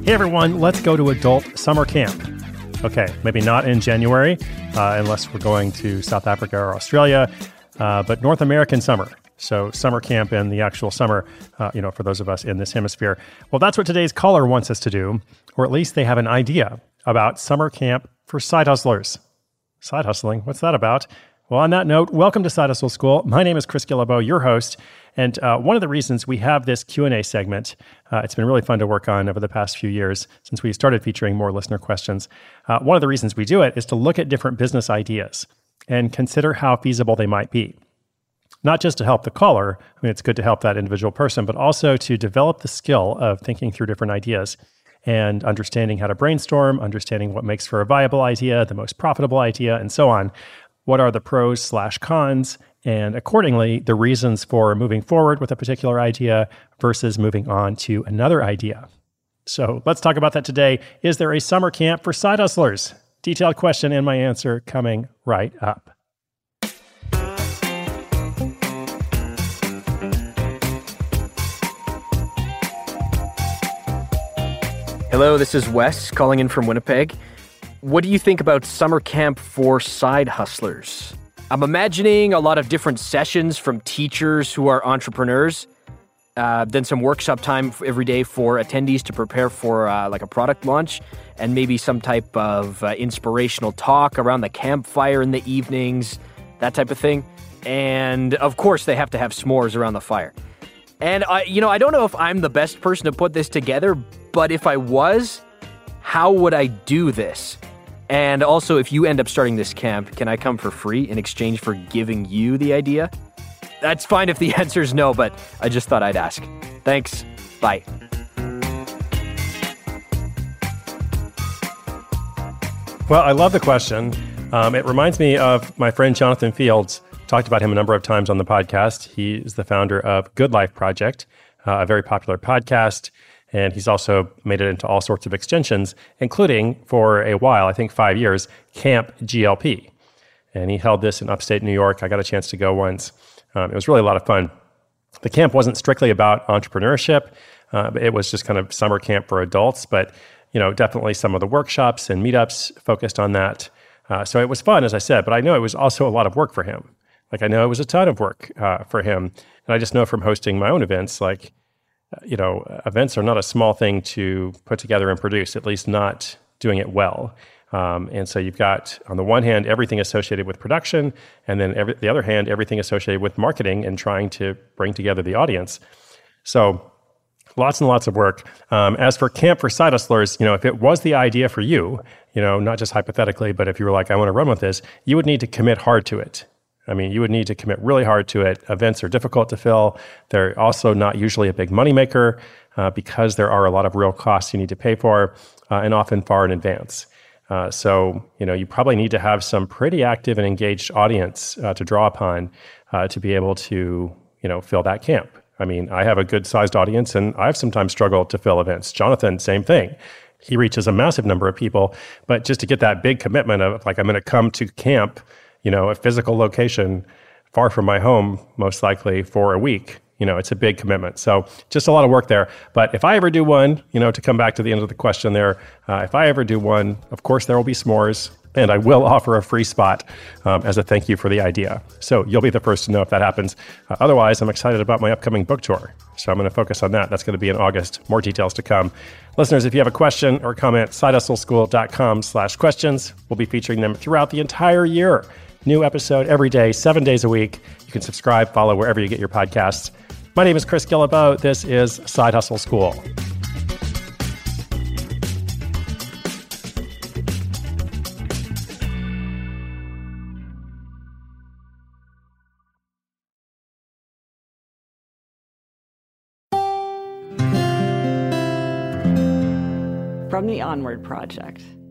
Hey everyone, let's go to adult summer camp. Okay, maybe not in January, unless we're going to South Africa or Australia, but North American summer. So summer camp in the actual summer, for those of us in this hemisphere. Well, that's what today's caller wants us to do, or at least they have an idea about summer camp for side hustlers. Side hustling, what's that about? Well, on that note, welcome to Side Hustle School. My name is Chris Guillebeau, your host. And one of the reasons we have this Q&A segment, it's been really fun to work on over the past few years since we started featuring more listener questions. One of the reasons we do it is to look at different business ideas and consider how feasible they might be. Not just to help the caller, I mean, it's good to help that individual person, but also to develop the skill of thinking through different ideas and understanding how to brainstorm, understanding what makes for a viable idea, the most profitable idea, and so on. What are the pros/cons, and accordingly, the reasons for moving forward with a particular idea versus moving on to another idea. So let's talk about that today. Is there a summer camp for side hustlers? Detailed question and my answer coming right up. Hello, this is Wes calling in from Winnipeg. What do you think about summer camp for side hustlers? I'm imagining a lot of different sessions from teachers who are entrepreneurs, then some workshop time every day for attendees to prepare for like a product launch, and maybe some type of inspirational talk around the campfire in the evenings, that type of thing. And of course, they have to have s'mores around the fire. And I don't know if I'm the best person to put this together, but if I was, how would I do this? And also, if you end up starting this camp, can I come for free in exchange for giving you the idea? That's fine if the answer is no, but I just thought I'd ask. Thanks. Bye. Well, I love the question. It reminds me of my friend Jonathan Fields. Talked about him a number of times on the podcast. He is the founder of Good Life Project, a very popular podcast. And he's also made it into all sorts of extensions, including, for a while, I think 5 years, Camp GLP. And he held this in upstate New York. I got a chance to go once. It was really a lot of fun. The camp wasn't strictly about entrepreneurship. It was just kind of summer camp for adults. But, definitely some of the workshops and meetups focused on that. So it was fun, as I said. But I know it was also a lot of work for him. I know it was a ton of work for him. And I just know from hosting my own events, events are not a small thing to put together and produce, at least not doing it well. And so you've got, on the one hand, everything associated with production, and then the other hand, everything associated with marketing and trying to bring together the audience. So lots and lots of work. As for Camp for Side Hustlers, if it was the idea for you, not just hypothetically, but if you were like, I want to run with this, you would need to commit hard to it. I mean, you would need to commit really hard to it. Events are difficult to fill. They're also not usually a big moneymaker because there are a lot of real costs you need to pay for, and often far in advance. So you probably need to have some pretty active and engaged audience to draw upon to be able to, fill that camp. I mean, I have a good-sized audience, and I've sometimes struggled to fill events. Jonathan, same thing. He reaches a massive number of people, but just to get that big commitment of, I'm going to come to camp, a physical location far from my home, most likely for a week, it's a big commitment. So just a lot of work there. But if I ever do one, to come back to the end of the question there, if I ever do one, of course, there will be s'mores, and I will offer a free spot as a thank you for the idea. So you'll be the first to know if that happens. Otherwise, I'm excited about my upcoming book tour. So I'm going to focus on that. That's going to be in August. More details to come. Listeners, if you have a question or comment, sidehustleschool.com/questions. We'll be featuring them throughout the entire year. New episode every day, 7 days a week. You can subscribe, follow wherever you get your podcasts. My name is Chris Guillebeau. This is Side Hustle School. From the Onward Project.